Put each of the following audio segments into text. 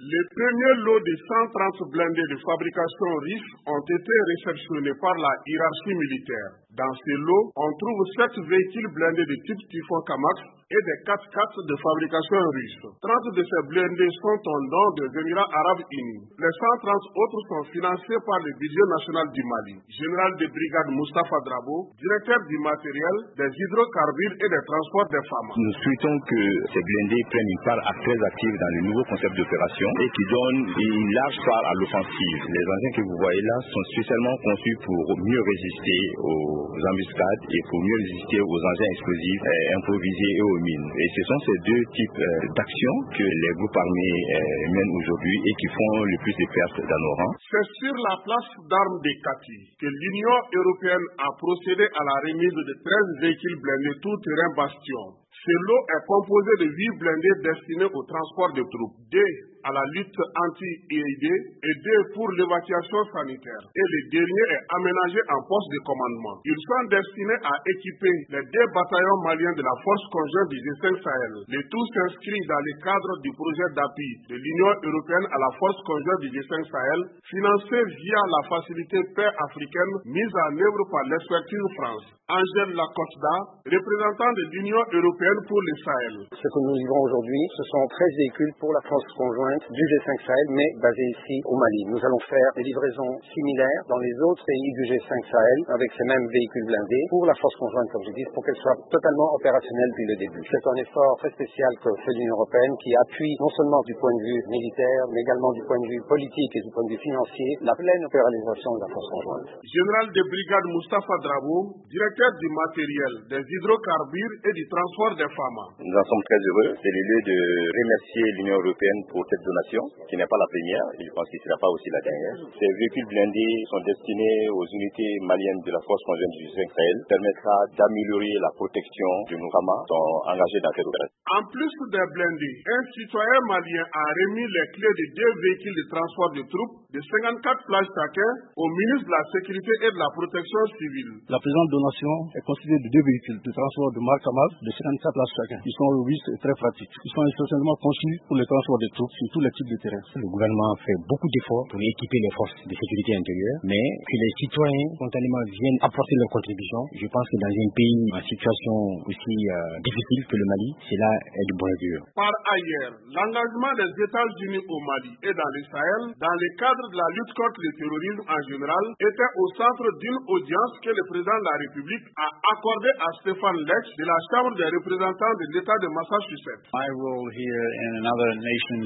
Les premiers lots de 130 blindés de fabrication russe ont été réceptionnés par la hiérarchie militaire. Dans ces lots, on trouve 7 véhicules blindés de type Typhon Kamax et des 4x4 de fabrication russe. 30 de ces blindés sont en don des Émirats Arabes Unis. Les 130 autres sont financés par le budget national du Mali. Général de brigade Moustapha Drabo, directeur du matériel, des hydrocarbures et des transports des femmes. Nous souhaitons que ces blindés prennent une part très active dans le nouveau concept d'opération et qui donne une large part à l'offensive. Les engins que vous voyez là sont spécialement conçus pour mieux résister aux embuscades et pour mieux résister aux engins explosifs improvisés et aux mines. Et ce sont ces deux types d'actions que les groupes armés mènent aujourd'hui et qui font le plus de pertes dans nos rangs. C'est sur la place d'armes de Kati que l'Union européenne a procédé à la remise de 13 véhicules blindés tout-terrain Bastion. Ce lot est composé de 8 blindés destinés au transport de troupes, 2 à la lutte anti-IED et 2 pour l'évacuation sanitaire. Et le dernier est aménagé en poste de commandement. Ils sont destinés à équiper les 2 bataillons maliens de la force conjointe du G5 Sahel. Le tout s'inscrit dans le cadre du projet d'appui de l'Union européenne à la force conjointe du G5 Sahel, financé via la facilité paix africaine mise en œuvre par l'Expertise France. Angèle Lacosta, représentant de l'Union européenne pour le Sahel. Ce que nous livrons aujourd'hui, ce sont 13 véhicules pour la force conjointe du G5 Sahel, mais basés ici au Mali. Nous allons faire des livraisons similaires dans les autres pays du G5 Sahel avec ces mêmes véhicules blindés pour la force conjointe, comme je dis, pour qu'elle soit totalement opérationnelle depuis le début. C'est un effort très spécial que fait l'Union européenne qui appuie non seulement du point de vue militaire, mais également du point de vue politique et du point de vue financier la pleine opérationnalisation de la force conjointe. Général de brigade Moustapha Drabo, directeur du matériel, des hydrocarbures et du transport des femmes. Nous en sommes très heureux. C'est le lieu de remercier l'Union européenne pour cette donation, qui n'est pas la première, et je pense qu'il ne sera pas aussi la dernière. Ces véhicules blindés sont destinés aux unités maliennes de la force conjointe du G5 Sahel, permettra d'améliorer la protection de nos femmes qui sont engagées dans cette opération. En plus des blindés, un citoyen malien a remis les clés de 2 véhicules de transport de troupes de 54 places chacun au ministre de la Sécurité et de la Protection civile. La présente donation est constituée de 2 véhicules de transport de marque Kamaz de 54 places chacun. Ils sont robustes et très pratiques. Ils sont essentiellement conçus pour le transport des troupes sur tous les types de terrain. Le gouvernement fait beaucoup d'efforts pour équiper les forces de sécurité intérieure, mais que les citoyens spontanément viennent apporter leur contribution. Je pense que dans un pays en situation aussi difficile que le Mali, cela est de bon augure. Par ailleurs, l'engagement des États-Unis au Mali et dans le Sahel, dans le cadre de la lutte contre le terrorisme en général, était au centre d'une audience que le président de la République a accordée à Stéphane Lech de la Chambre des représentants de l'État de Massachusetts. My role here in another nation,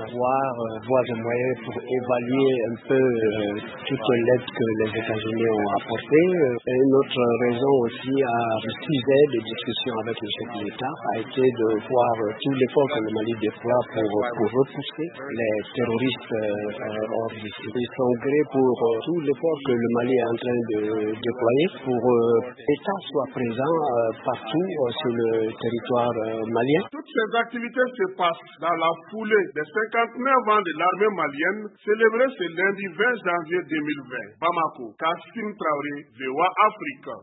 voir des moyens pour évaluer un peu toute l'aide que les États-Unis ont apportée. Une autre raison aussi à refuser des discussions avec le chef de l'État a été de voir tout l'effort que le Mali déploie pour repousser les terroristes hors d'ici. Ils sont grés pour tout l'effort que le Mali est en train de déployer pour que l'État soit présent partout sur le territoire malien. Toutes ces activités se passent dans la foulée des 59 ans de l'armée malienne célébrée ce lundi 20 janvier 2020. Bamako, Kassim Traoré, VOA Afrique.